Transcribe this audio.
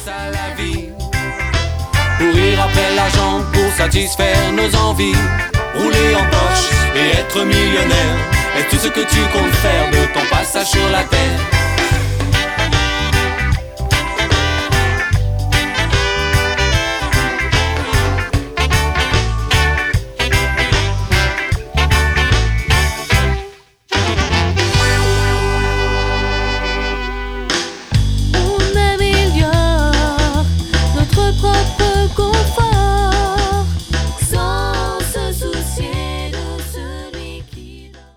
à la vie. Courir après l'argent pour satisfaire nos envies. Rouler en Porsche et être millionnaire est tout ce que tu comptes faire de ton passage sur la terre.